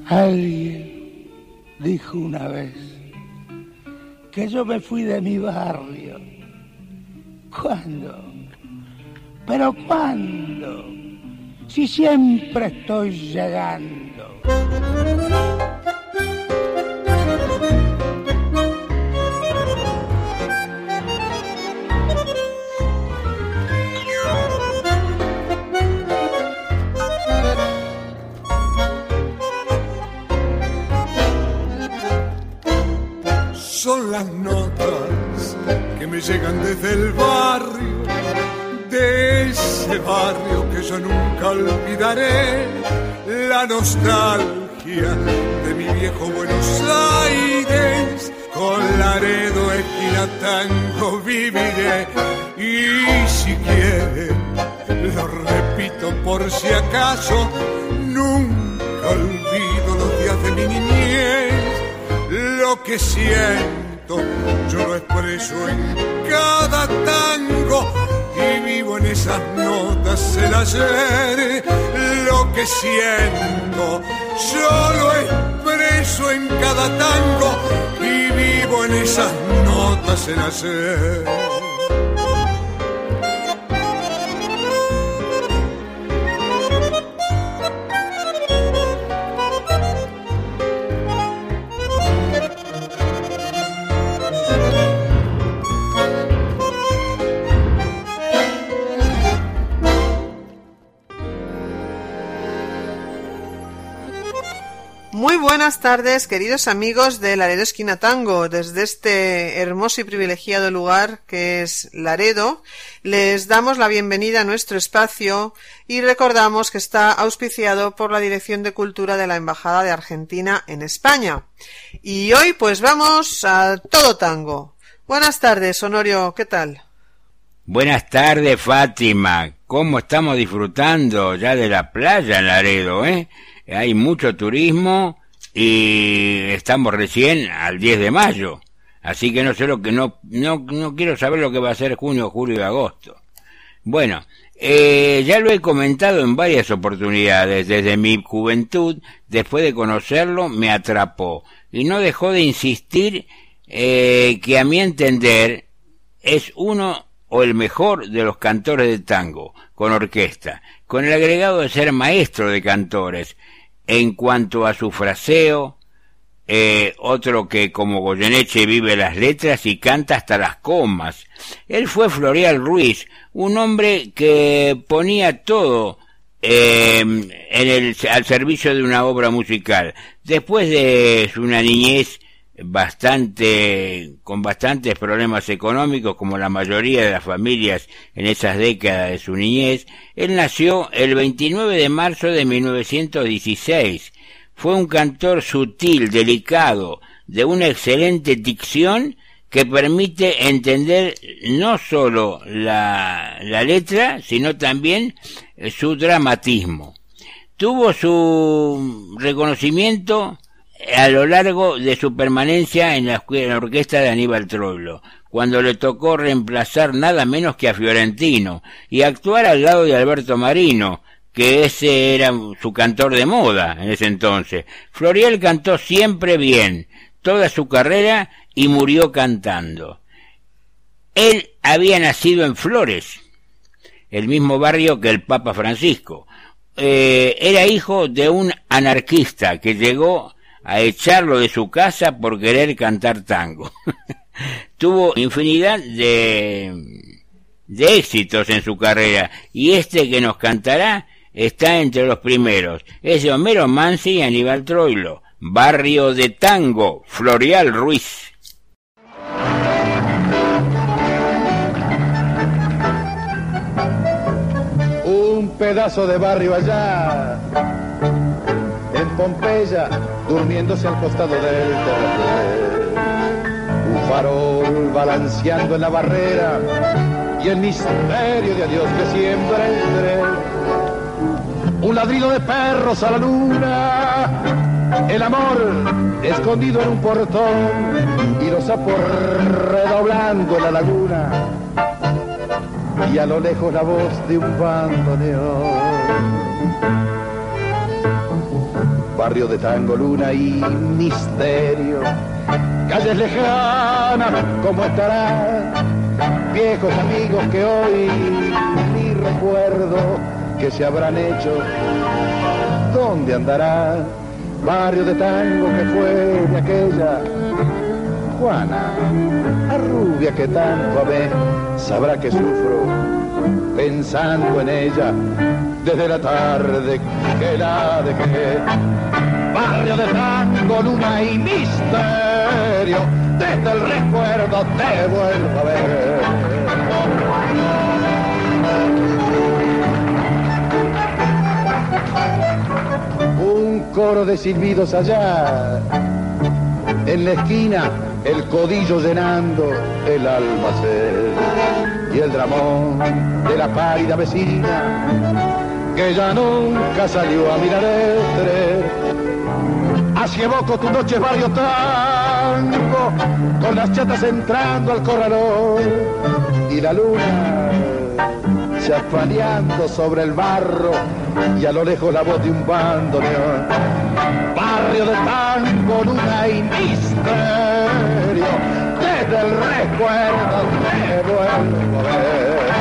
Alguien dijo una vez que yo me fui de mi barrio. ¿Cuándo? ¿Pero cuándo? Si siempre estoy llegando. Son las notas que me llegan desde el barrio, de ese barrio que yo nunca olvidaré, la nostalgia de mi viejo Buenos Aires, con Laredo, esquina Tango viviré, y si quieren, lo repito por si acaso, nunca olvido los días de mi niñez. Lo que siento, yo lo expreso en cada tango y vivo en esas notas el ayer. Lo que siento, yo lo expreso en cada tango y vivo en esas notas el ayer. Muy buenas tardes, queridos amigos de Laredo Esquina Tango. Desde este hermoso y privilegiado lugar que es Laredo, les damos la bienvenida a nuestro espacio y recordamos que está auspiciado por la Dirección de Cultura de la Embajada de Argentina en España. Y hoy pues vamos a todo tango. Buenas tardes, Honorio, ¿qué tal? Buenas tardes, Fátima. ¿Cómo estamos disfrutando ya de la playa en Laredo, Hay mucho turismo y estamos recién al 10 de mayo. Así que no sé lo que no quiero saber lo que va a ser junio, julio y agosto. Bueno, ya lo he comentado en varias oportunidades. Desde mi juventud, después de conocerlo, me atrapó. Y no dejó de insistir que a mi entender es uno o el mejor de los cantores de tango, con orquesta, con el agregado de ser maestro de cantores. En cuanto a su fraseo, otro que como Goyeneche vive las letras y canta hasta las comas. Él fue Florial Ruiz, un hombre que ponía todo al servicio de una obra musical. Después de una niñez con bastantes problemas económicos, como la mayoría de las familias en esas décadas de su niñez, él nació el 29 de marzo de 1916. Fue un cantor sutil, delicado, de una excelente dicción que permite entender no solo la letra, sino también su dramatismo. Tuvo su reconocimiento a lo largo de su permanencia en la orquesta de Aníbal Troilo, cuando le tocó reemplazar nada menos que a Fiorentino y actuar al lado de Alberto Marino, que ese era su cantor de moda en ese entonces. Florial cantó siempre bien, toda su carrera, y murió cantando. Él había nacido en Flores, el mismo barrio que el Papa Francisco. Era hijo de un anarquista que llegó a echarlo de su casa por querer cantar tango. Tuvo infinidad de éxitos en su carrera, y este que nos cantará está entre los primeros. Es de Homero Mansi y Aníbal Troilo, Barrio de Tango, Florial Ruiz. Un pedazo de barrio allá en Pompeya, durmiéndose al costado del terraplén. Un farol balanceando en la barrera y el misterio de adiós que siembra el tren. Un ladrido de perros a la luna, el amor escondido en un portón y los sapos redoblando la laguna, y a lo lejos la voz de un bandoneón. barrio de tango, luna y misterio. Calles lejanas, ¿cómo estarán? Viejos amigos que hoy ni recuerdo que se habrán hecho. ¿Dónde andará? Barrio de tango que fue de aquella Juana, la rubia que tanto amé, sabrá que sufro pensando en ella desde la tarde que la dejé. Barrio de tango, luna y misterio, desde el recuerdo te vuelvo a ver. Un coro de silbidos allá, en la esquina el codillo llenando el almacén, y el dramón de la pálida vecina que ya nunca salió a mirar el tren. Así evoco tu noche barrio tango, con las chatas entrando al corralón y la luna chapaleando sobre el barro, y a lo lejos la voz de un bandoneón. Barrio de tango, luna y misterio, desde el recuerdo te vuelvo a ver.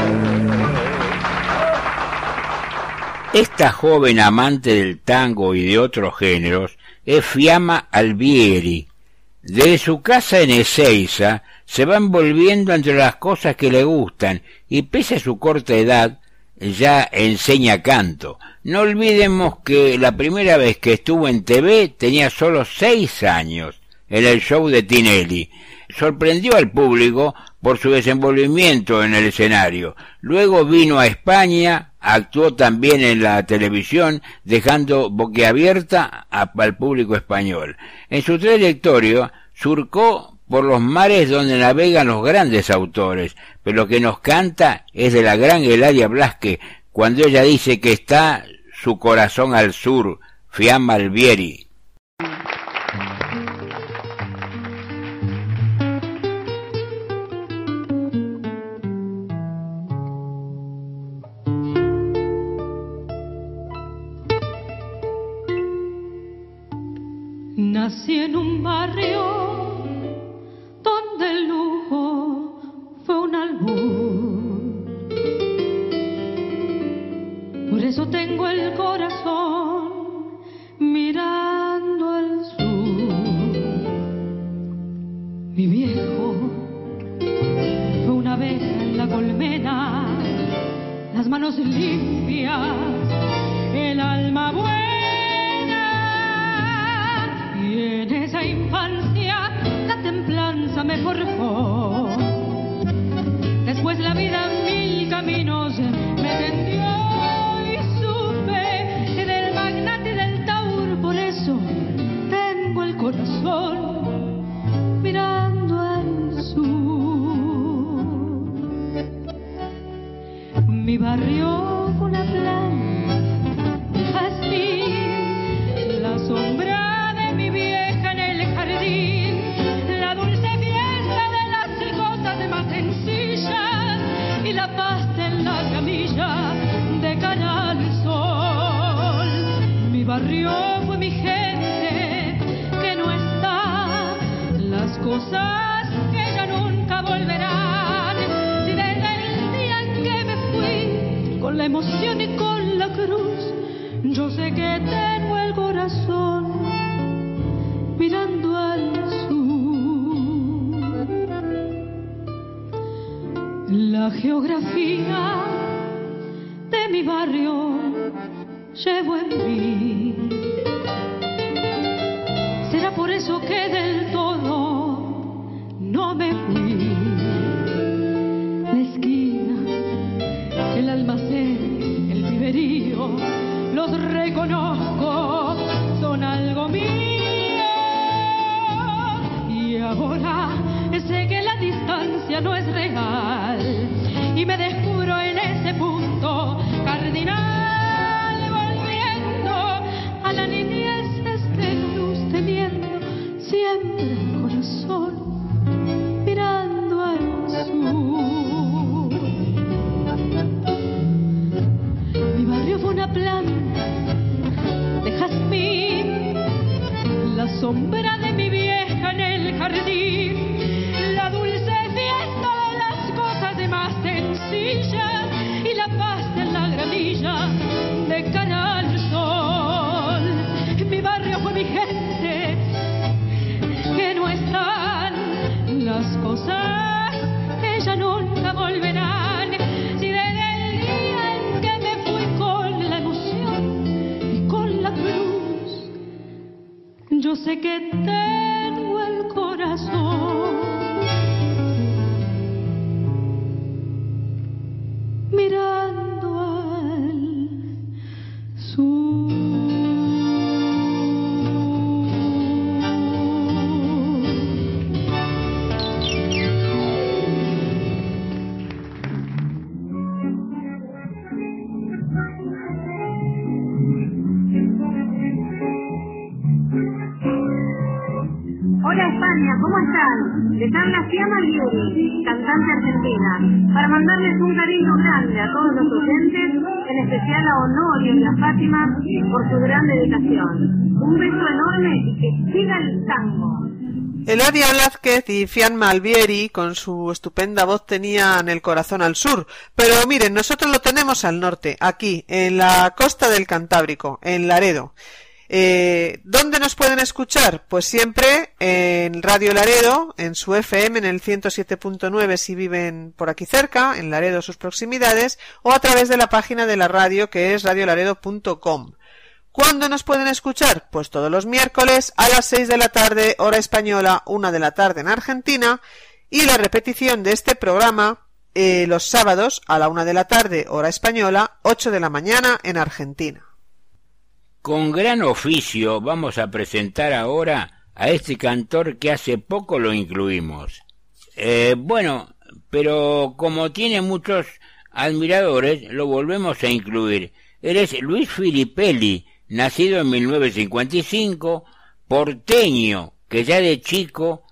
Esta joven amante del tango y de otros géneros es Fiamma Albieri. Desde su casa en Ezeiza se va envolviendo entre las cosas que le gustan y pese a su corta edad ya enseña canto. No olvidemos que la primera vez que estuvo en TV tenía solo 6 años, en el show de Tinelli. Sorprendió al público por su desenvolvimiento en el escenario. Luego vino a España, actuó también en la televisión, dejando boquiabierta al público español. En su trayectoria surcó por los mares donde navegan los grandes autores, pero lo que nos canta es de la gran Eladia Blasque, cuando ella dice que está su corazón al sur, Fiamma Albieri. Nací en un barrio donde el lujo fue un albur. Por eso tengo el corazón mirando al sur. Mi viejo fue una abeja en la colmena, las manos limpias, el alma buena. Y en esa infancia la templanza me forjó. Después la vida mil caminos me tendió y supe que del magnate del Taur, por eso tengo el corazón mirando al sur. Mi barrio fue una planta así, la sombra mi vieja en el jardín, la dulce fiesta de las cosas más sencillas y la paz en la camilla de cara al sol. Mi barrio fue mi gente que no está, las cosas que ya nunca volverán. Si desde el día en que me fui, con la emoción y con la cruz, yo sé que tengo el corazón mirando al sur. La geografía de mi barrio llevo en mí. Será por eso que del todo no me fui. La esquina, el almacén, el viverío, los reconozco, son algo mío. Ahora sé que la distancia no es real y me descubro en ese punto cardinal, volviendo a la niñez de luz, teniendo siempre sombra de mi vieja en el jardín, la dulce fiesta de las cosas de más sencillas y la paz de la gramilla de cara al sol. Mi barrio fue mi gente, que no están las cosas que ya nunca volverán. Si desde el día en que me fui con la emoción y con la cruz, yo sé que tengo el corazón mirando al sur. Hola España, ¿cómo están? Les habla Fiamma Albieri, cantante argentina, para mandarles un cariño grande a todos los oyentes, en especial a Honorio y a Fátima por su gran dedicación. Un beso enorme y que siga el tango. Eladia Blázquez y Fiamma Albieri, con su estupenda voz, tenían el corazón al sur. Pero miren, nosotros lo tenemos al norte, aquí, en la costa del Cantábrico, en Laredo. ¿Dónde nos pueden escuchar? Pues siempre en Radio Laredo, en su FM, en el 107.9 si viven por aquí cerca, en Laredo sus proximidades, o a través de la página de la radio que es radiolaredo.com. ¿Cuándo nos pueden escuchar? Pues todos los miércoles a las 6 de la tarde, hora española, 1 de la tarde en Argentina, y la repetición de este programa los sábados a la 1 de la tarde, hora española, 8 de la mañana en Argentina. Con gran oficio vamos a presentar ahora a este cantor que hace poco lo incluimos. Bueno, pero como tiene muchos admiradores, lo volvemos a incluir. Él es Luis Filippelli, nacido en 1955, porteño, que ya de chico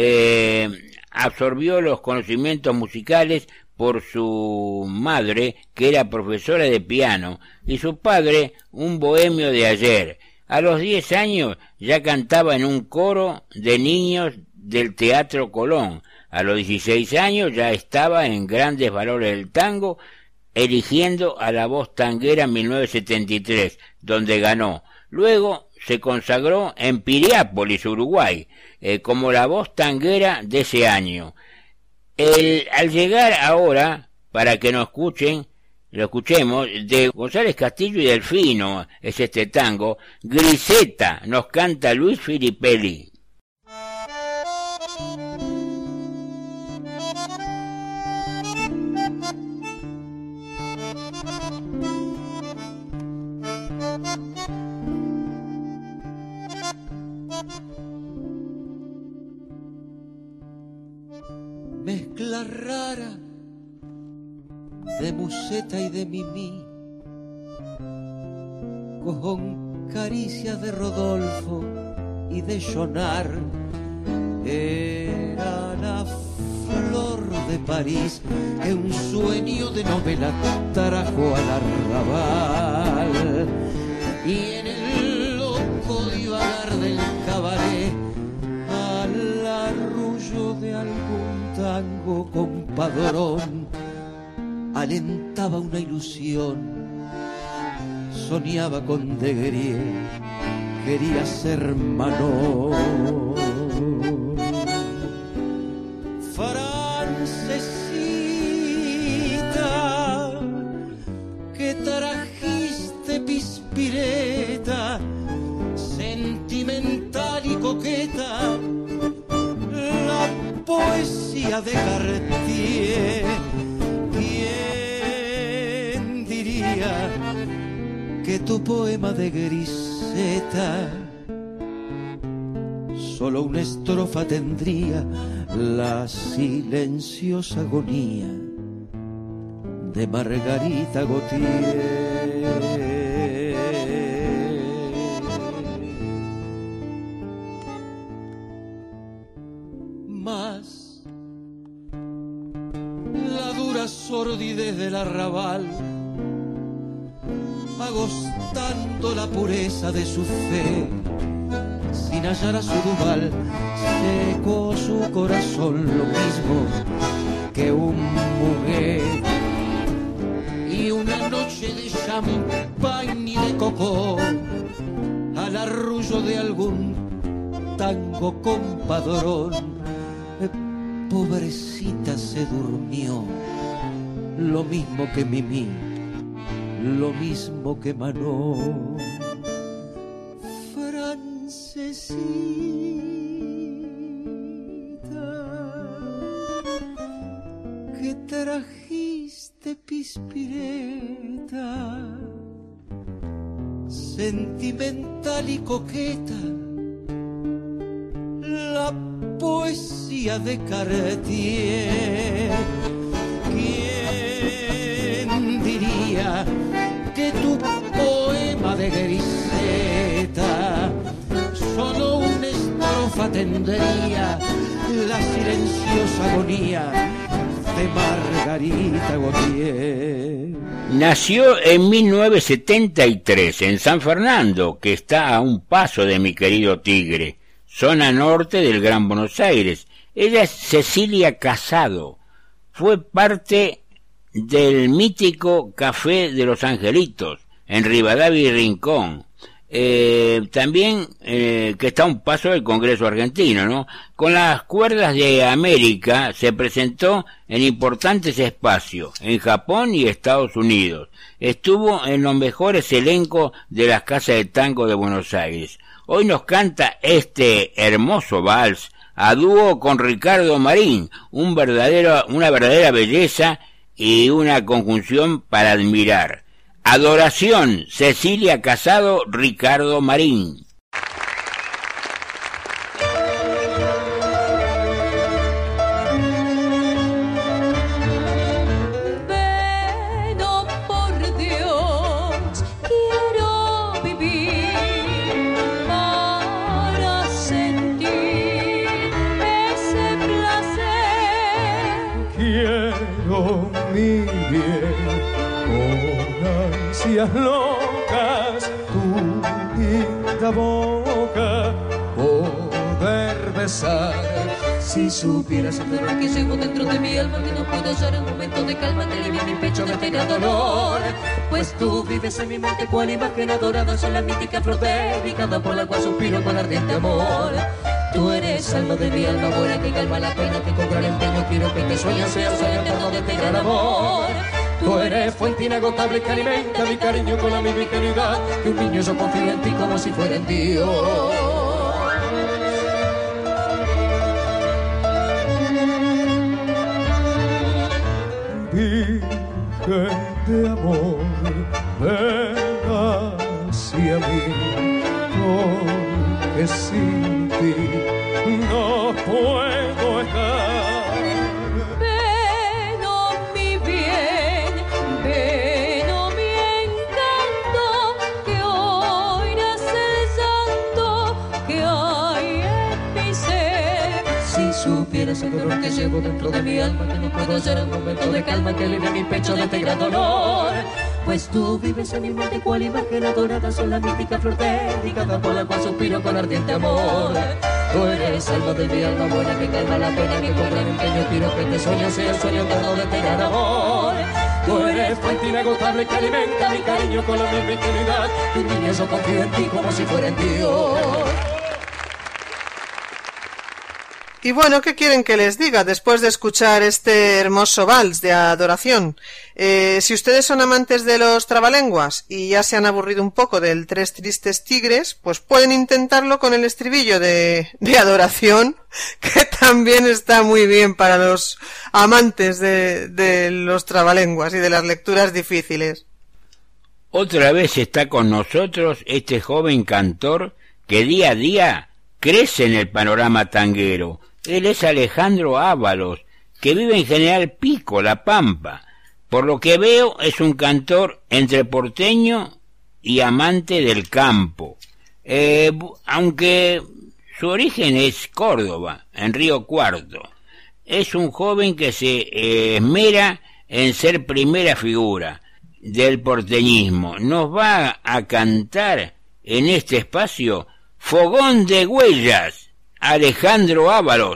absorbió los conocimientos musicales por su madre, que era profesora de piano, y su padre, un bohemio de ayer. A los 10 años ya cantaba en un coro de niños del Teatro Colón. A los 16 años ya estaba en Grandes Valores del Tango, eligiendo a la voz tanguera en 1973, donde ganó. Luego se consagró en Piriápolis, Uruguay, como la voz tanguera de ese año. Al llegar ahora, para que nos escuchen, lo escuchemos, de González Castillo y Delfino, es este tango, Griseta, nos canta Luis Filippelli. Mezcla rara de museta y de mimí, con caricias de Rodolfo y de Jonar. Era la flor de París que un sueño de novela trajo al arrabal, y en el loco divagar del cabaret al arrullo de algún tango compadrón alentaba una ilusión. Soñaba con Degrier, quería ser Manon. Francesita, que trajiste pispireta, sentimental y coqueta, la poesía de Cartier. ¿Quién diría que tu poema de Griseta solo una estrofa tendría, la silenciosa agonía de Margarita Gautier? Más la dura sordidez del arrabal, agostando la pureza de su fe, sin hallar a su Duval, secó su corazón lo mismo que un muguet. Y una noche de champán y de cocó, al arrullo de algún tango compadrón, pobrecita se durmió, lo mismo que Mimí, lo mismo que Manó. Francesita, que trajiste pispireta, sentimental y coqueta, la poesía de Cartier. ¿Quién diría que tu poema de Griseta solo una estrofa tendría la silenciosa agonía de Margarita Gautier? Nació en 1973 en San Fernando, que está a un paso de mi querido Tigre, zona norte del Gran Buenos Aires. Ella es Cecilia Casado. Fue parte del mítico Café de los Angelitos, en Rivadavia y Rincón. También que está a un paso del Congreso argentino, ¿no? Con las cuerdas de América se presentó en importantes espacios, en Japón y Estados Unidos. Estuvo en los mejores elencos de las casas de tango de Buenos Aires. Hoy nos canta este hermoso vals a dúo con Ricardo Marín, una verdadera belleza y una conjunción para admirar. Adoración, Cecilia Casado, Ricardo Marín. Pero por Dios, quiero vivir para sentir ese placer. Quiero mi bien con ansias locas, tu linda boca poder besar. Si supieras el dolor que llevo dentro de mi alma, que no puedo hallar un momento de calma que alivie mi pecho de este gran dolor. Pues tú vives en mi mente cual imagen adorada, soy la mítica flor dedicada por la cual suspiro con ardiente amor. Tú eres alma de mi alma buena que calma la pena, que con gran empeño quiero que te sueño sea soy eterno de este gran amor. Tú eres fuente inagotable que alimenta mi cariño con la misma eternidad, que un niño yo confío en ti como si fuera en Dios. Virgen de amor, ven hacia mí, porque sin ti no puedo estar. Pero mi bien, pero mi encanto, que hoy nace el santo que hay en mi ser. Si supieras el dolor que llevo dentro de mi alma, que no puedo hallar un momento de calma que alivie mi pecho de este gran dolor. Pues tú vives en mi mente cual imagen adorada, soy la mítica flor dedicada por la cual suspiro con ardiente amor. Tú eres alma de mi alma buena que calma la pena, que con gran empeño quiero que este sueño sea el sueño eterno de este gran amor. Tú eres fuente inagotable que alimenta mi cariño con la misma eternidad, que un niño yo confío en ti como si fuera en Dios. Y bueno, ¿qué quieren que les diga después de escuchar este hermoso vals de adoración? Si ustedes son amantes de los trabalenguas y ya se han aburrido un poco del Tres Tristes Tigres, pues pueden intentarlo con el estribillo de adoración, que también está muy bien para los amantes de los trabalenguas y de las lecturas difíciles. Otra vez está con nosotros este joven cantor que día a día crece en el panorama tanguero. Él es Alejandro Ábalos, que vive en General Pico, La Pampa. Por lo que veo, es un cantor entre porteño y amante del campo. Aunque su origen es Córdoba, en Río Cuarto. Es un joven que se esmera en ser primera figura del porteñismo. Nos va a cantar en este espacio Fogón de Huellas, Alejandro Ábalos.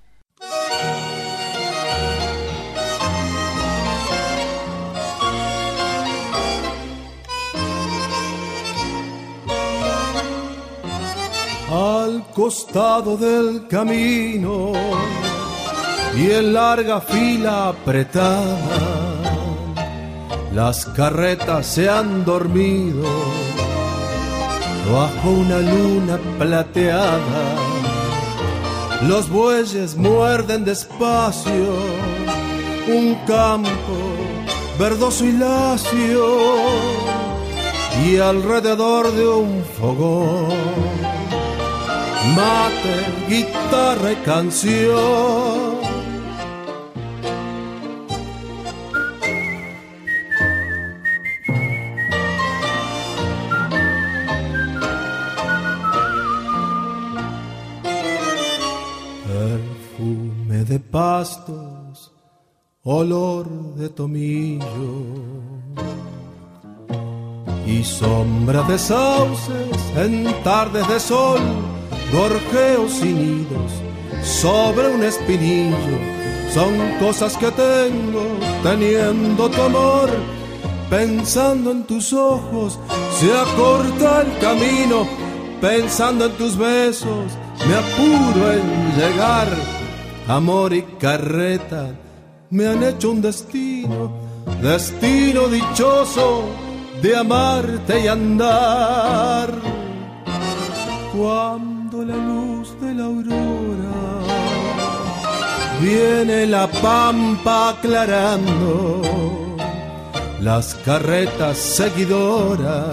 Al costado del camino y en larga fila apretada, las carretas se han dormido bajo una luna plateada. Los bueyes muerden despacio un campo verdoso y lacio, y alrededor de un fogón mate, guitarra y canción. Perfume de pastos, olor de tomillo y sombra de sauces en tardes de sol, gorjeos y nidos sobre un espinillo. Son cosas que tengo teniendo tu amor. Pensando en tus ojos se acorta el camino. Pensando en tus besos me apuro en llegar. Amor y carreta me han hecho un destino, destino dichoso de amarte y andar. Cuando la luz de la aurora viene la pampa aclarando, las carretas seguidoras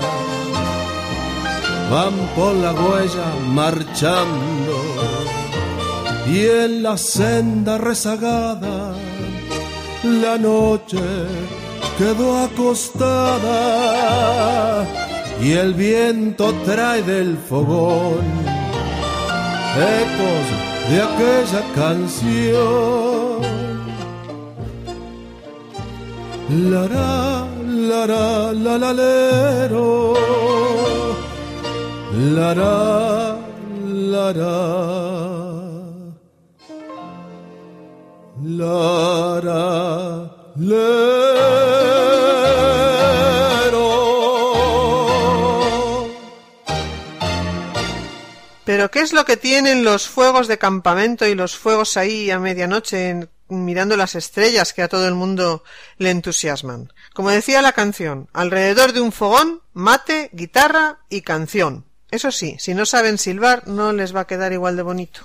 van por la huella marchando, y en la senda rezagada la noche quedó acostada, y el viento trae del fogón ecos de aquella canción. Lará, lará, la la lero, lará, lará, lará, Pero ¿qué es lo que tienen los fuegos de campamento y los fuegos ahí a medianoche mirando las estrellas que a todo el mundo le entusiasman? Como decía la canción, alrededor de un fogón, mate, guitarra y canción. Eso sí, si no saben silbar, no les va a quedar igual de bonito.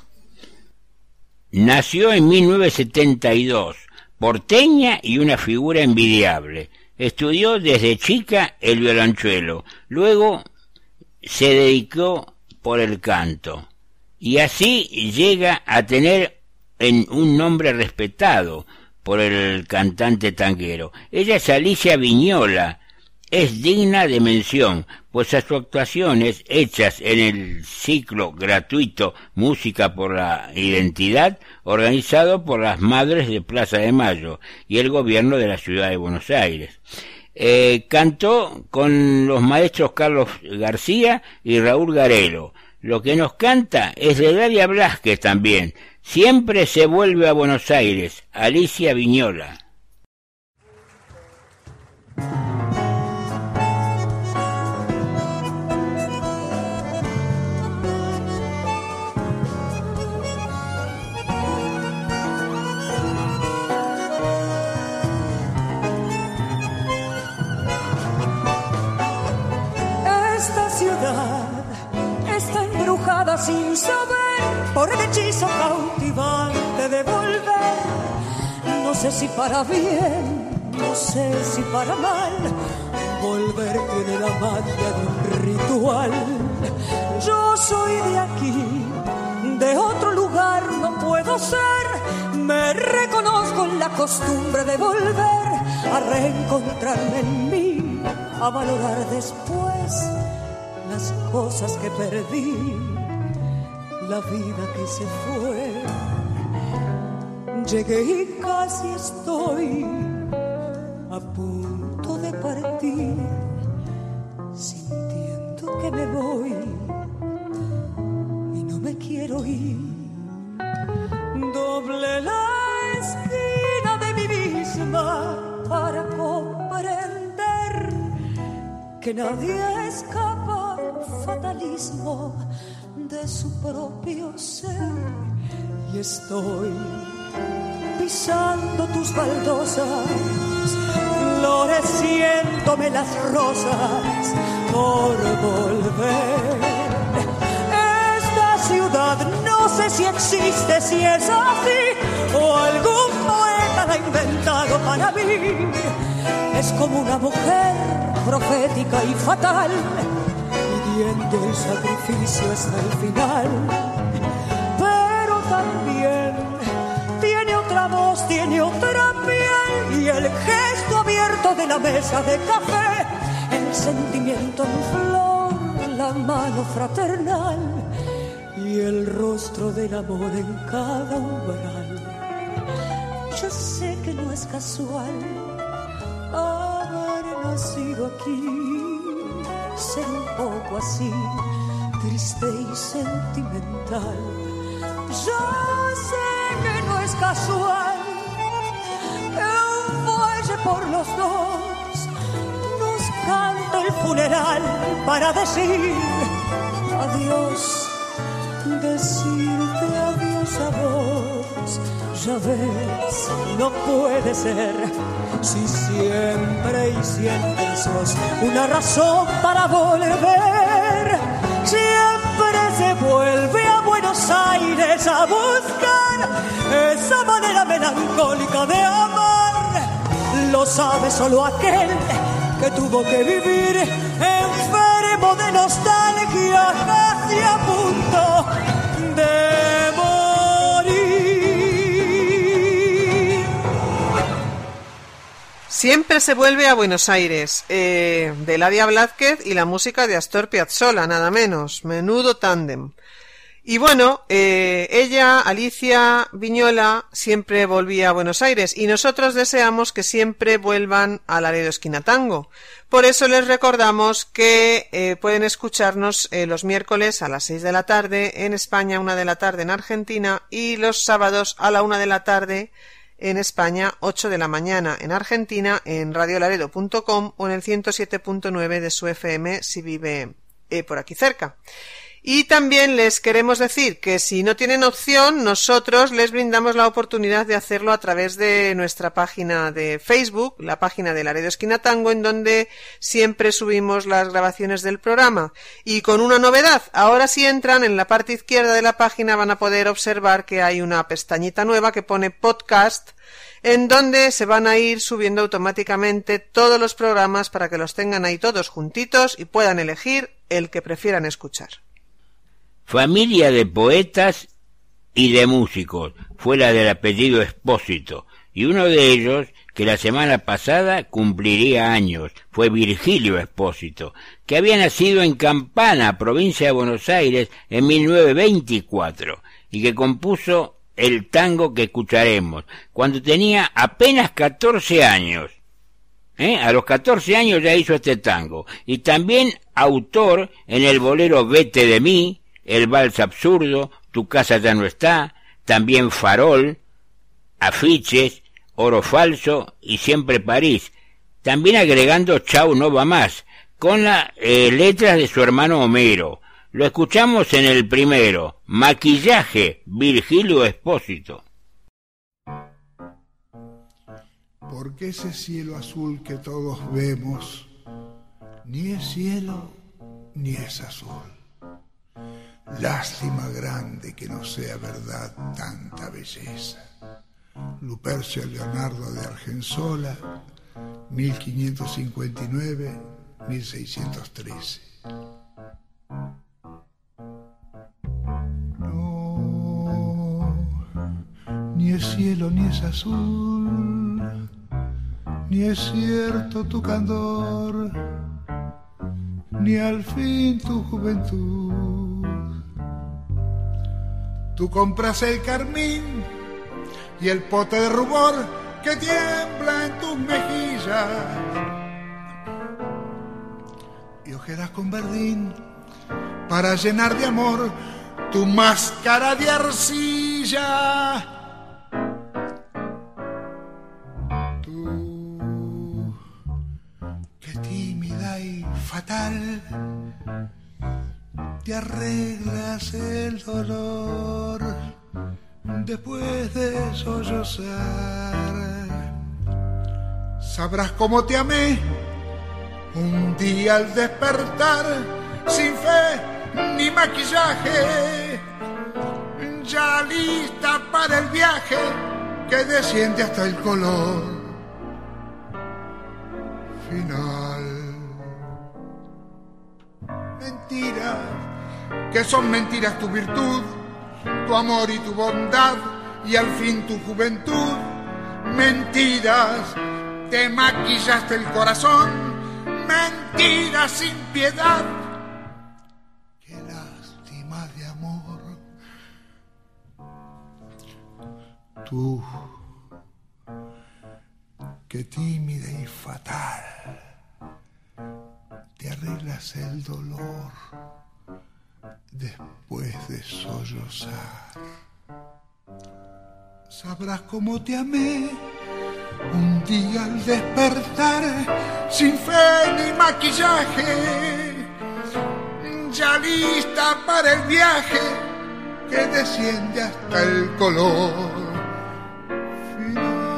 Nació en 1972, porteña y una figura envidiable. Estudió desde chica el violonchuelo, luego se dedicó por el canto, y así llega a tener un nombre respetado por el cantante tanguero. Ella es Alicia Viñola. Es digna de mención, pues a sus actuaciones hechas en el ciclo gratuito Música por la Identidad, organizado por las Madres de Plaza de Mayo y el gobierno de la ciudad de Buenos Aires. Cantó con los maestros Carlos García y Raúl Garelo. Lo que nos canta es de Dalia Blázquez también. Siempre se vuelve a Buenos Aires, Alicia Viñola. Esta ciudad está embrujada sin saber por el hechizo cautivante de volver. No sé si para bien, no sé si para mal, volver tiene la magia de un ritual. Yo soy de aquí, de otro lugar no puedo ser. Me reconozco en la costumbre de volver a reencontrarme en mí, a valorar después las cosas que perdí, la vida que se fue. Llegué y casi estoy a punto de partir, sintiendo que me voy quiero ir. Doble la esquina de mí misma para comprender que nadie escapa al fatalismo de su propio ser. Y estoy pisando tus baldosas, floreciéndome las rosas por volver. Esta ciudad no sé si existe, si es así, o algún poeta la ha inventado para mí. Es como una mujer profética y fatal, pidiendo el sacrificio hasta el final. Pero también tiene otra voz, tiene otra piel, y el gesto abierto de la mesa de café, el sentimiento en flor, la mano fraternal y el rostro del amor en cada umbral. Yo sé que no es casual haber nacido aquí, ser un poco así, triste y sentimental. Yo sé que no es casual que un muelle por los dos nos cante el funeral para decir adiós, decirte adiós a vos. Ya ves, no puede ser, si siempre y siempre sos una razón para volver. Siempre se vuelve a Buenos Aires a buscar esa manera melancólica de amar. Lo sabe solo aquel que tuvo que vivir enfermo de nostalgia, casi a punto de morir. Siempre se vuelve a Buenos Aires, de Eladia Blázquez y la música de Astor Piazzolla, nada menos. Menudo tándem. Y bueno, ella, Alicia Viñola, siempre volvía a Buenos Aires y nosotros deseamos que siempre vuelvan a Laredo Esquina Tango. Por eso les recordamos que pueden escucharnos los miércoles a las 6 de la tarde en España, 1 de la tarde en Argentina, y los sábados a la 1 de la tarde en España, 8 de la mañana en Argentina, en radiolaredo.com o en el 107.9 de su FM si vive por aquí cerca. Y también les queremos decir que si no tienen opción, nosotros les brindamos la oportunidad de hacerlo a través de nuestra página de Facebook, la página de Laredo Esquina Tango, en donde siempre subimos las grabaciones del programa. Y con una novedad, ahora si entran en la parte izquierda de la página van a poder observar que hay una pestañita nueva que pone podcast, en donde se van a ir subiendo automáticamente todos los programas para que los tengan ahí todos juntitos y puedan elegir el que prefieran escuchar. Familia de poetas y de músicos fue la del apellido Espósito, y uno de ellos, que la semana pasada cumpliría años, fue Virgilio Espósito, que había nacido en Campana, provincia de Buenos Aires, en 1924, y que compuso el tango que escucharemos, cuando tenía apenas 14 años. A los 14 años ya hizo este tango, y también autor en el bolero Vete de mí, el vals absurdo, Tu casa ya no está, también Farol, Afiches, Oro falso y Siempre París, también agregando Chau no va más, con las letras de su hermano Homero. Lo escuchamos en el primero, Maquillaje, Virgilio Espósito. Porque ese cielo azul que todos vemos, ni es cielo ni es azul. Lástima grande que no sea verdad tanta belleza. Lupercio Leonardo de Argensola, 1559-1613. No, ni es cielo ni es azul, ni es cierto tu candor, ni al fin tu juventud. Tú compras el carmín y el pote de rubor que tiembla en tus mejillas, y ojeras con verdín para llenar de amor tu máscara de arcilla. Tú, que tímida y fatal, te arreglas el dolor después de sollozar. Sabrás cómo te amé un día al despertar, sin fe ni maquillaje, ya lista para el viaje que desciende hasta el color final. Mentiras, que son mentiras tu virtud, tu amor y tu bondad, y al fin tu juventud. Mentiras, te maquillaste el corazón, mentiras sin piedad. Qué lástima de amor. Tú, que tímida y fatal, te arreglas el dolor después de sollozar. Sabrás cómo te amé un día al despertar, sin fe ni maquillaje, ya lista para el viaje que desciende hasta el color final.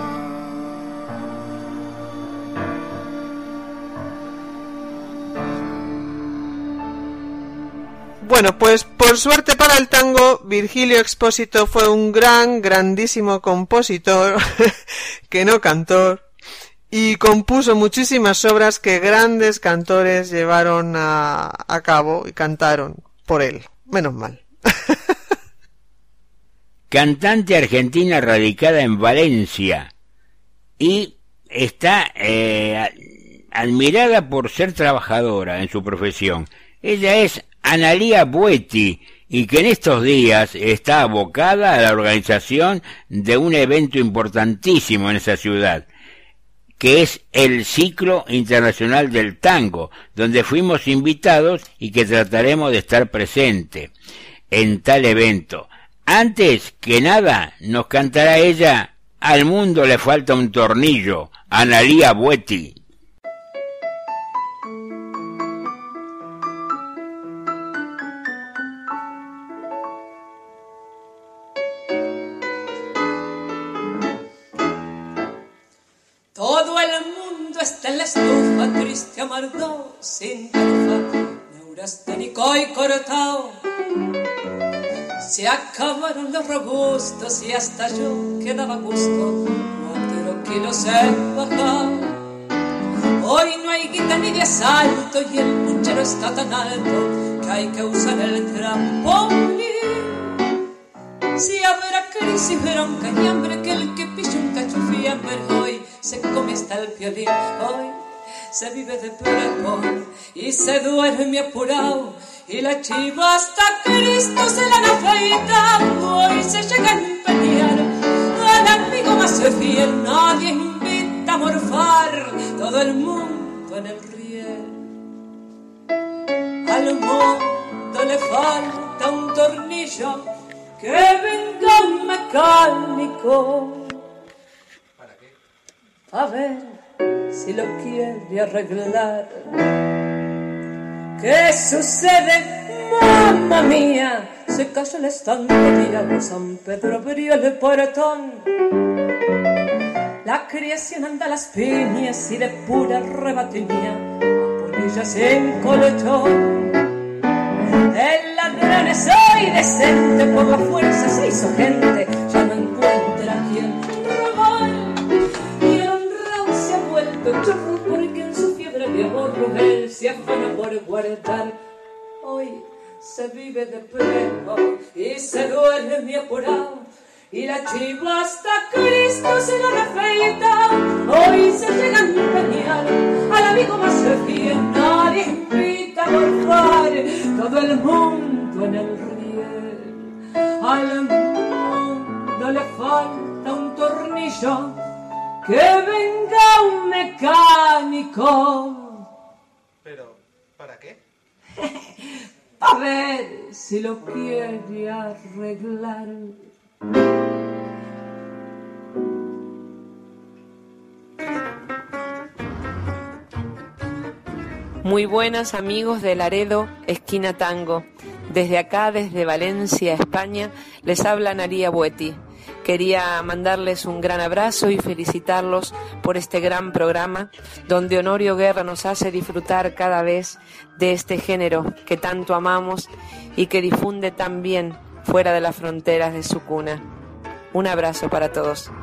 Bueno, pues por suerte para el tango, Virgilio Expósito fue un grandísimo compositor, que no cantor, y compuso muchísimas obras que grandes cantores llevaron a cabo y cantaron por él. Menos mal. Cantante argentina radicada en Valencia y está admirada por ser trabajadora en su profesión. Ella es Analía Boetti, y que en estos días está abocada a la organización de un evento importantísimo en esa ciudad, que es el Ciclo Internacional del Tango, donde fuimos invitados y que trataremos de estar presente en tal evento. Antes que nada, nos cantará ella Al mundo le falta un tornillo, Analía Boetti. Todo el mundo está en la estufa, triste, amargo, sin trufa, neurasténico y cortado. Se acabaron los robustos y hasta yo quedaba gusto, 4 kilos he bajado. Hoy no hay guita ni de asalto y el puchero está tan alto que hay que usar el trampolín. Si habrá crisis, bronca y hambre, que el que pille un cachufiambre hoy se come hasta el piolín. Hoy se vive de pregón y se duerme apurado, y la chiva hasta Cristo se la han afeitado. Hoy se llega a empeñar al amigo más fiel, nadie invita a morfar, todo el mundo en el riel. Al mundo le falta un tornillo, que venga un mecánico. ¿Para qué? A ver si lo quiere arreglar. ¿Qué sucede, mamma mía? Se cayó la estantería, San Pedro abrió el portón. La creación anda a las piñas y de pura rebatinía, a polillas en colchón. El ladrón es hoy decente, por la fuerza se hizo gente, ya no encuentra quien robar. Y el honrado se ha vuelto chorro porque en su fiebre de amor él se afana por guardar. Hoy se vive de prego y se duerme apurado, y la chiva hasta Cristo se la refeita. Hoy se llega a empeñar al amigo más fiel, nadie invita a morfar, todo el mundo en el riel. Al mundo le falta un tornillo, que venga un mecánico. Pero, ¿para qué? Pa' A ver si lo quiere arreglar. Muy buenas amigos de Laredo, esquina Tango. Desde acá, desde Valencia, España, les habla Analía Boetti. Quería mandarles un gran abrazo y felicitarlos por este gran programa donde Honorio Guerra nos hace disfrutar cada vez de este género que tanto amamos y que difunde tan bien fuera de las fronteras de su cuna. Un abrazo para todos.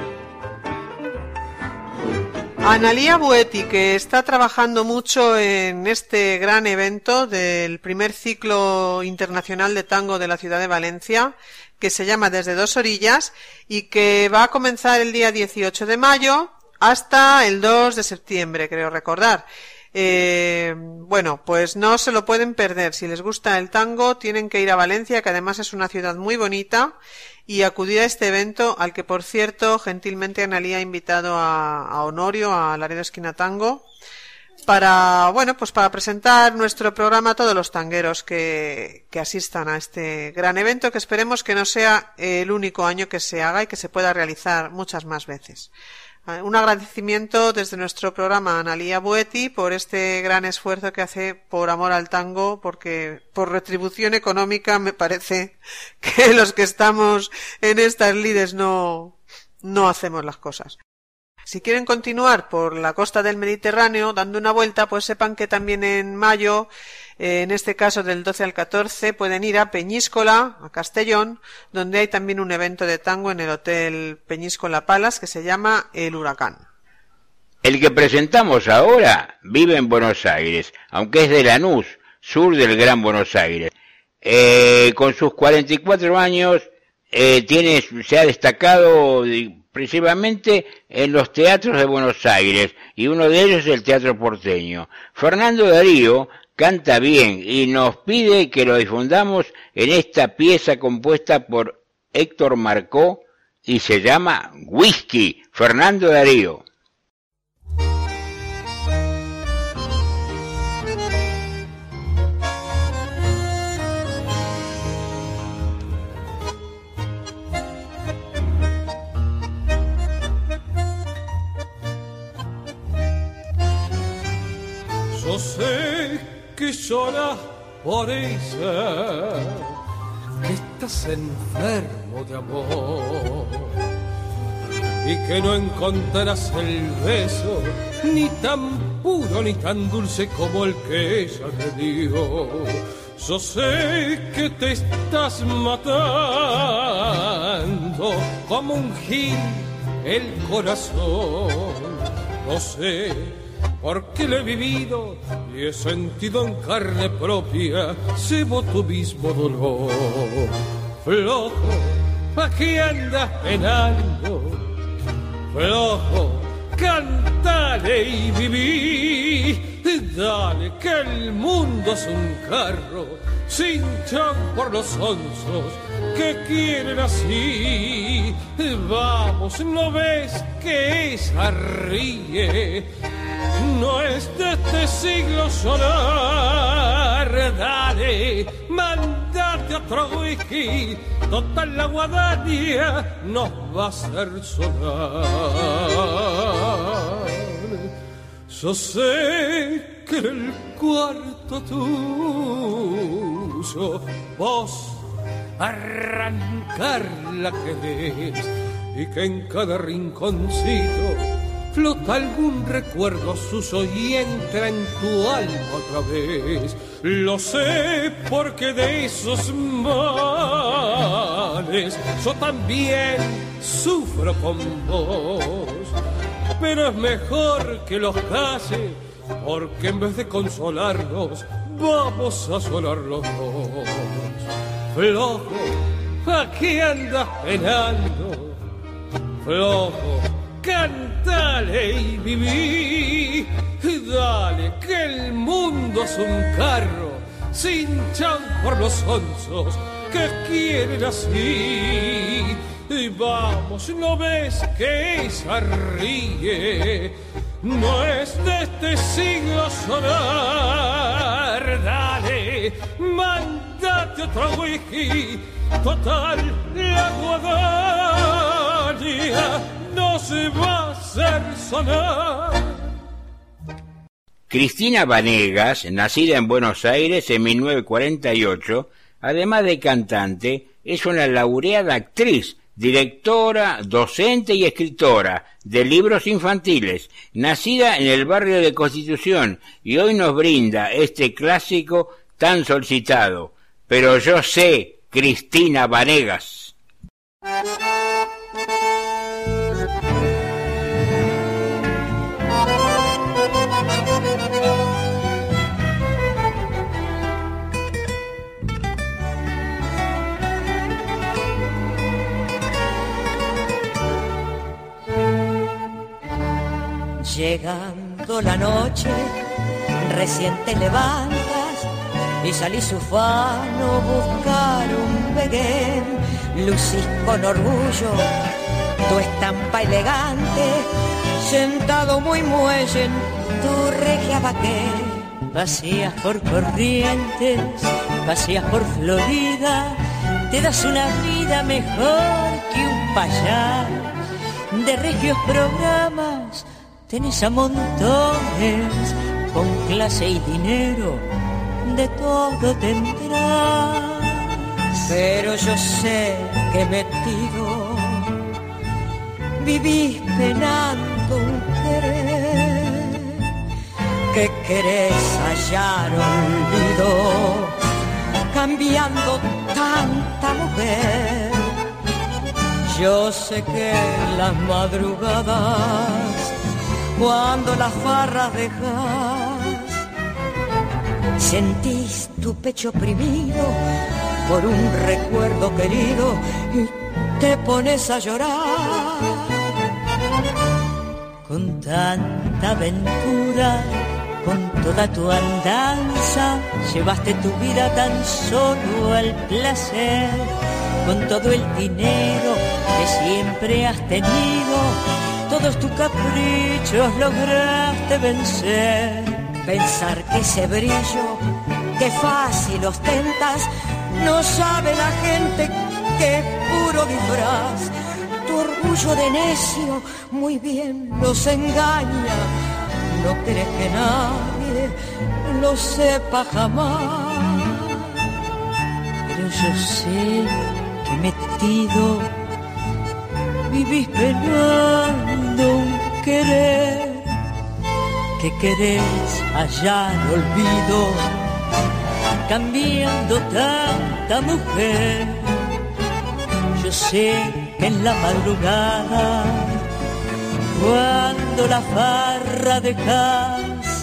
Analía Boetti, que está trabajando mucho en este gran evento del primer ciclo internacional de tango de la ciudad de Valencia, que se llama Desde Dos Orillas y que va a comenzar el día 18 de mayo hasta el 2 de septiembre, creo recordar. Bueno, pues no se lo pueden perder. Si les gusta el tango, tienen que ir a Valencia, que además es una ciudad muy bonita, y acudir a este evento, al que, por cierto, gentilmente Analía ha invitado a Honorio, a Laredo Esquina Tango, para, bueno, pues para presentar nuestro programa a todos los tangueros que asistan a este gran evento, que esperemos que no sea el único año que se haga y que se pueda realizar muchas más veces. Un agradecimiento desde nuestro programa a Analía Boetti por este gran esfuerzo que hace por amor al tango, porque por retribución económica me parece que los que estamos en estas lides no hacemos las cosas. Si quieren continuar por la costa del Mediterráneo dando una vuelta, pues sepan que también en mayo, en este caso del 12 al 14, pueden ir a Peñíscola, a Castellón, donde hay también un evento de tango en el Hotel Peñíscola Palace que se llama El Huracán. El que presentamos ahora vive en Buenos Aires, aunque es de Lanús, sur del Gran Buenos Aires. Con sus 44 años se ha destacado principalmente en los teatros de Buenos Aires, y uno de ellos es el Teatro Porteño. Fernando Darío canta bien y nos pide que lo difundamos en esta pieza compuesta por Héctor Marcó y se llama Whisky. Fernando Darío. Yo sé que lloras por ella, que estás enfermo de amor y que no encontrarás el beso ni tan puro ni tan dulce como el que ella te dio. Yo sé que te estás matando como un gil el corazón. No sé porque lo he vivido y he sentido en carne propia, llevo tu mismo dolor. Flojo, ¿pa' qué andas penando? Flojo, cántale y viví. Dale que el mundo es un carro, sin chan por los onzos que quieren así. Vamos, ¿no ves que ella ríe? No es de este siglo llorar. Dale, mandate otro whisky, total la guadaña nos va a hacer sonar. Yo sé que en el cuarto tuyo vos arrancarla querés y que en cada rinconcito flota algún recuerdo suyo y entra en tu alma otra vez. Lo sé porque de esos males yo también sufro con vos. Pero es mejor que los calle, porque en vez de consolarnos vamos a solar los dos. Flojo, ¿a qué andas penando? Flojo, cántale y viví. Dale que el mundo es un carro, sin chan por los onzos que quieren así. Y vamos, ¿no ves que ella ríe? No es de este siglo sonar. Dale, mandate otro whisky. Total, la guadaña no se va a hacer sonar. Cristina Vanegas, nacida en Buenos Aires en 1948, además de cantante, es una laureada actriz, directora, docente y escritora de libros infantiles, nacida en el barrio de Constitución, y hoy nos brinda este clásico tan solicitado. Pero yo sé, Cristina Vanegas. Llegando la noche, recién te levantas y salís ufano buscar un veguén. Lucís con orgullo tu estampa elegante, sentado muy muelle en tu regia baqué. Vacías por Corrientes, vacías por Florida, te das una vida mejor que un payá. De regios programas tenés a montones, con clase y dinero de todo tendrás. Pero yo sé que metido vivís penando un querer, que querés hallar olvido, cambiando tanta mujer. Yo sé que en las madrugadas, cuando las farras dejas, sentís tu pecho oprimido por un recuerdo querido y te pones a llorar. Con tanta aventura, con toda tu andanza, llevaste tu vida tan solo al placer. Con todo el dinero que siempre has tenido, todos tus caprichos lograste vencer. Pensar que ese brillo que fácil ostentas, no sabe la gente que es puro disfraz. Tu orgullo de necio muy bien los engaña, no crees que nadie lo sepa jamás. Pero yo sé que metido vivís penando un querer, que querés hallar olvido, cambiando tanta mujer. Yo sé que en la madrugada, cuando la farra dejas,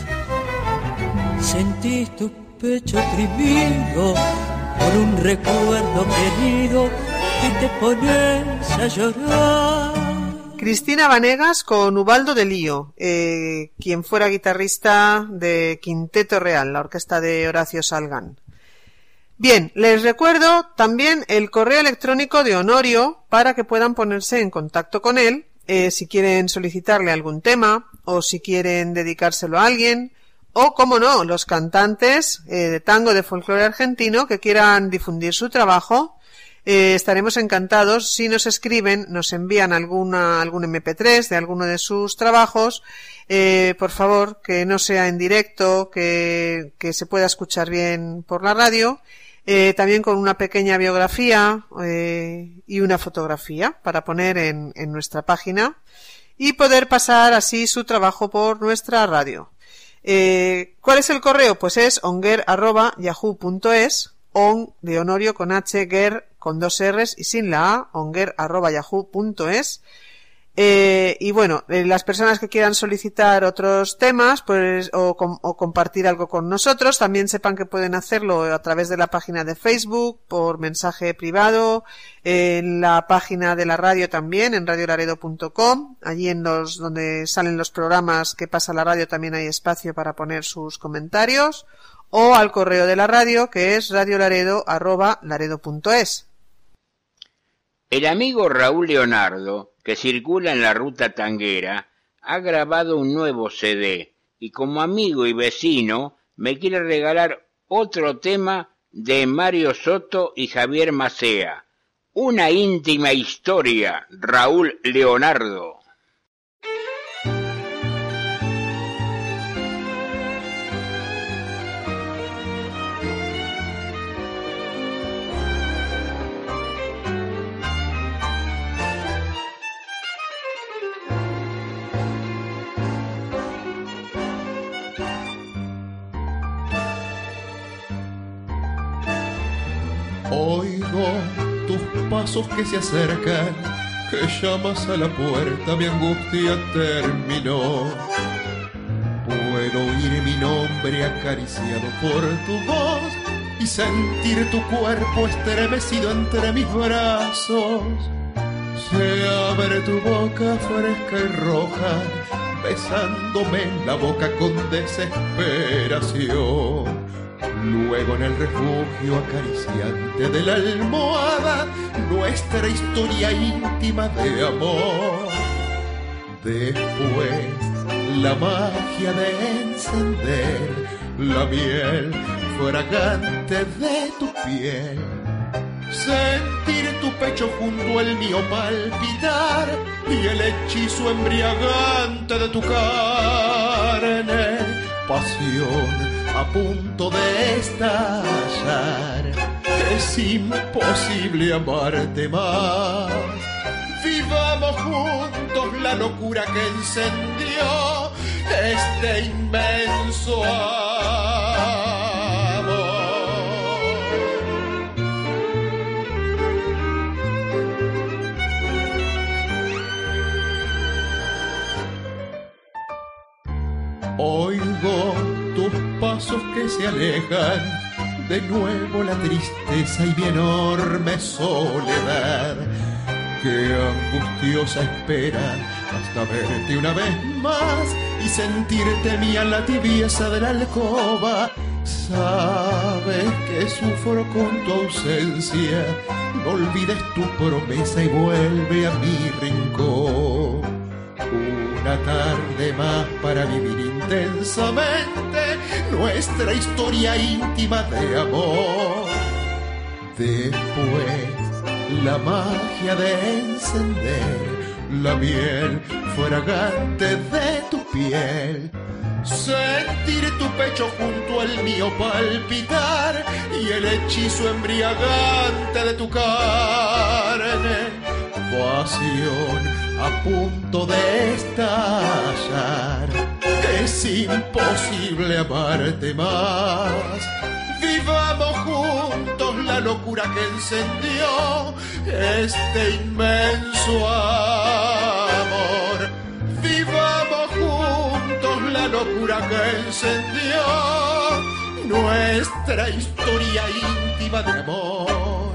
sentís tu pecho oprimido por un recuerdo querido y te pones a llorar. Cristina Vanegas con Ubaldo de Lío, quien fuera guitarrista de Quinteto Real, la orquesta de Horacio Salgán. Bien, les recuerdo también el correo electrónico de Honorio para que puedan ponerse en contacto con él, si quieren solicitarle algún tema o si quieren dedicárselo a alguien, o, como no, los cantantes de tango de folclore argentino que quieran difundir su trabajo. Estaremos encantados si nos escriben, nos envían algún MP3 de alguno de sus trabajos, por favor, que no sea en directo, que se pueda escuchar bien por la radio, también con una pequeña biografía y una fotografía para poner en nuestra página y poder pasar así su trabajo por nuestra radio. ¿Cuál es el correo? Pues es onguer@yahoo.es, on de Honorio con H, guer con 2 R's y sin la A, onguer@yahoo.es. Y bueno, las personas que quieran solicitar otros temas, pues, o compartir algo con nosotros, también sepan que pueden hacerlo a través de la página de Facebook, por mensaje privado, en la página de la radio también, en radiolaredo.com, allí donde salen los programas que pasa la radio también hay espacio para poner sus comentarios, o al correo de la radio, que es radiolaredo@laredo.es. El amigo Raúl Leonardo, que circula en la ruta tanguera, ha grabado un nuevo CD y como amigo y vecino me quiere regalar otro tema de Mario Soto y Javier Macea. Una íntima historia, Raúl Leonardo. Oigo tus pasos que se acercan, que llamas a la puerta, mi angustia terminó. Puedo oír mi nombre acariciado por tu voz y sentir tu cuerpo estremecido entre mis brazos. Se abre tu boca fresca y roja, besándome en la boca con desesperación. Luego en el refugio acariciante de la almohada, nuestra historia íntima de amor. Después, la magia de encender la miel fragante de tu piel. Sentir tu pecho junto al mío palpitar y el hechizo embriagante de tu carne. Pasión a punto de estallar, es imposible amarte más. Vivamos juntos la locura que encendió este inmenso amor. Oigo tus pasos que se alejan, de nuevo la tristeza y mi enorme soledad, que angustiosa espera hasta verte una vez más y sentirte mía en la tibieza de la alcoba. Sabes que sufro con tu ausencia, no olvides tu promesa y vuelve a mi rincón. Una tarde más para vivir intensamente nuestra historia íntima de amor. Después, la magia de encender la miel fragante de tu piel. Sentir tu pecho junto al mío palpitar y el hechizo embriagante de tu carne. Pasión a punto de estallar, es imposible amarte más. Vivamos juntos la locura que encendió este inmenso amor. Vivamos juntos la locura que encendió nuestra historia íntima de amor.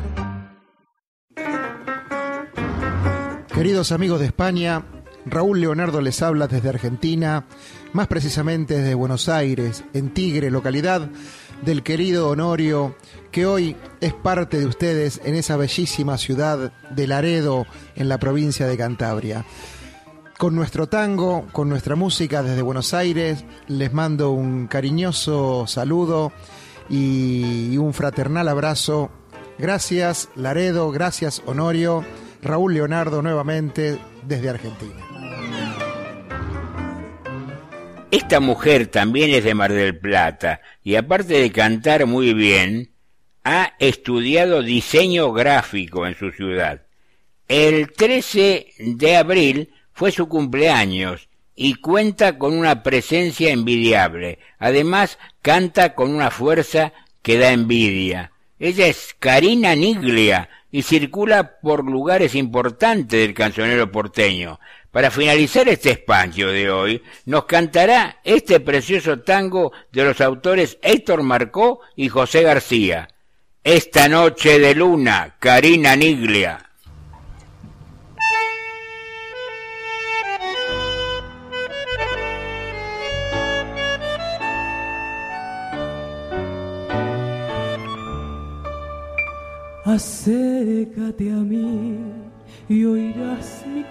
Queridos amigos de España, Raúl Leonardo les habla desde Argentina, más precisamente desde Buenos Aires, en Tigre, localidad del querido Honorio, que hoy es parte de ustedes en esa bellísima ciudad de Laredo, en la provincia de Cantabria. Con nuestro tango, con nuestra música desde Buenos Aires, les mando un cariñoso saludo y un fraternal abrazo. Gracias Laredo, gracias Honorio. Raúl Leonardo nuevamente desde Argentina. Esta mujer también es de Mar del Plata y aparte de cantar muy bien, ha estudiado diseño gráfico en su ciudad. El 13 de abril fue su cumpleaños y cuenta con una presencia envidiable. Además, canta con una fuerza que da envidia. Ella es Karina Niglia y circula por lugares importantes del cancionero porteño. Para finalizar este espacio de hoy, nos cantará este precioso tango de los autores Héctor Marcó y José García. Esta noche de luna, Karina Niglia. Acércate a mí y oirás mi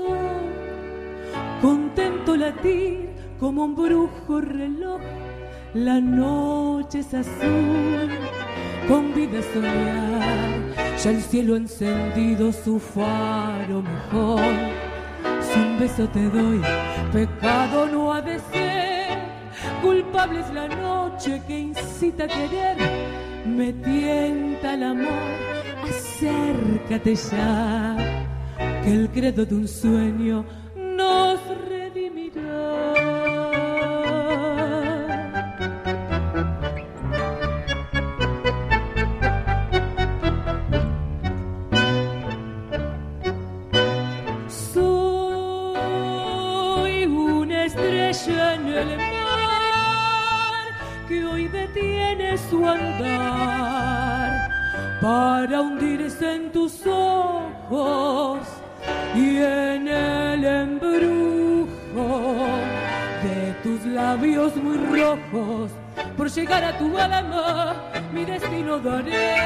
corazón, contento latir como un brujo reloj, La noche es azul, convida a soñar, ya el cielo ha encendido su faro mejor. Si un beso te doy, pecado no ha de ser, culpable es la noche que incita a querer, me tienta el amor, acércate ya, que el credo de un sueño nos redimirá. Soy una estrella en el mar que hoy detiene su andar para hundirse en tus ojos y en el embrujo de tus labios muy rojos. Por llegar a tu alma mi destino daré.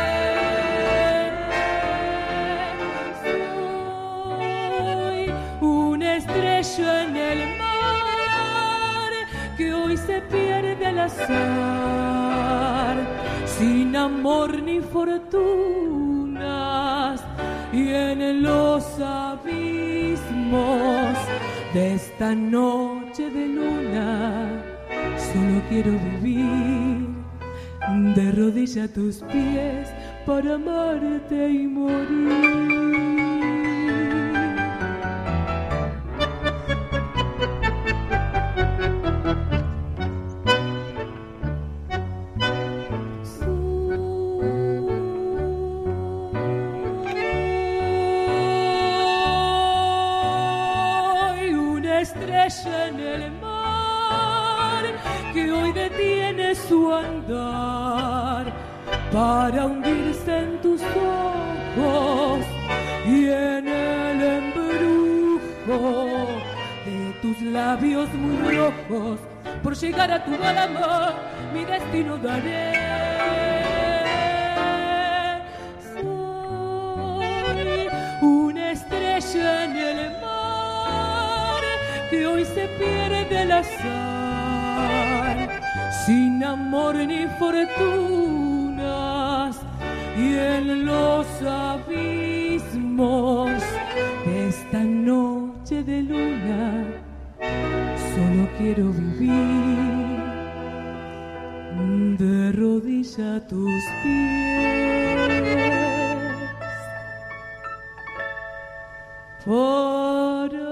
Soy una estrella en el mar que hoy se pierde al azar, sin amor ni fortunas, y en los abismos de esta noche de luna solo quiero vivir de rodilla a tus pies para amarte y morir. En el mar que hoy detiene su andar para hundirse en tus ojos y en el embrujo de tus labios muy rojos. Por llegar a tu alma mi destino daré. Soy una estrella en el mar que hoy se pierde al azar, sin amor ni fortunas, y en los abismos de esta noche de luna solo quiero vivir de rodilla a tus pies para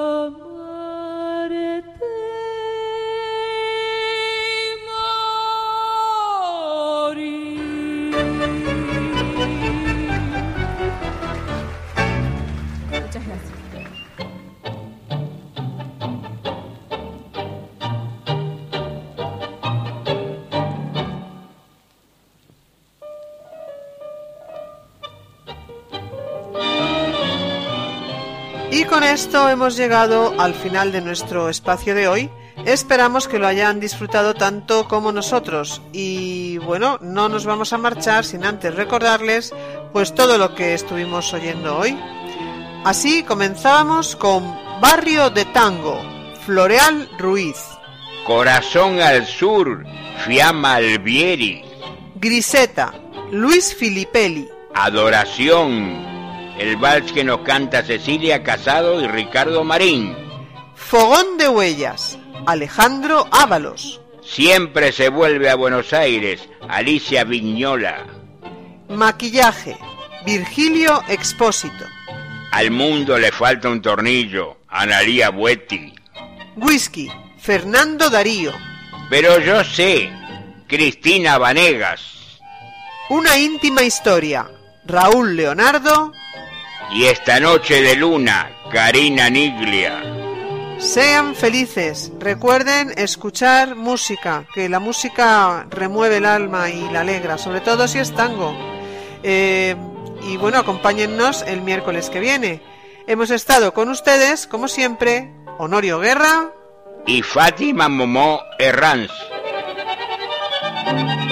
Y con esto hemos llegado al final de nuestro espacio de hoy. Esperamos que lo hayan disfrutado tanto como nosotros. Y bueno, no nos vamos a marchar sin antes recordarles pues todo lo que estuvimos oyendo hoy. Así comenzábamos con Barrio de Tango, Floreal Ruiz. Corazón al Sur, Fiamma Alvieri. Griseta, Luis Filippelli. Adoración, el vals que nos canta Cecilia Casado y Ricardo Marín. Fogón de Huellas, Alejandro Ábalos. Siempre se vuelve a Buenos Aires, Alicia Vignola. Maquillaje, Virgilio Expósito. Al mundo le falta un tornillo, Analía Buetti. Whisky, Fernando Darío. Pero yo sé, Cristina Vanegas. Una íntima historia, Raúl Leonardo. Y esta noche de luna, Karina Niglia. Sean felices, recuerden escuchar música, que la música remueve el alma y la alegra, sobre todo si es tango. Y bueno, acompáñennos el miércoles que viene. Hemos estado con ustedes, como siempre, Honorio Guerra y Fátima Momó Herranz.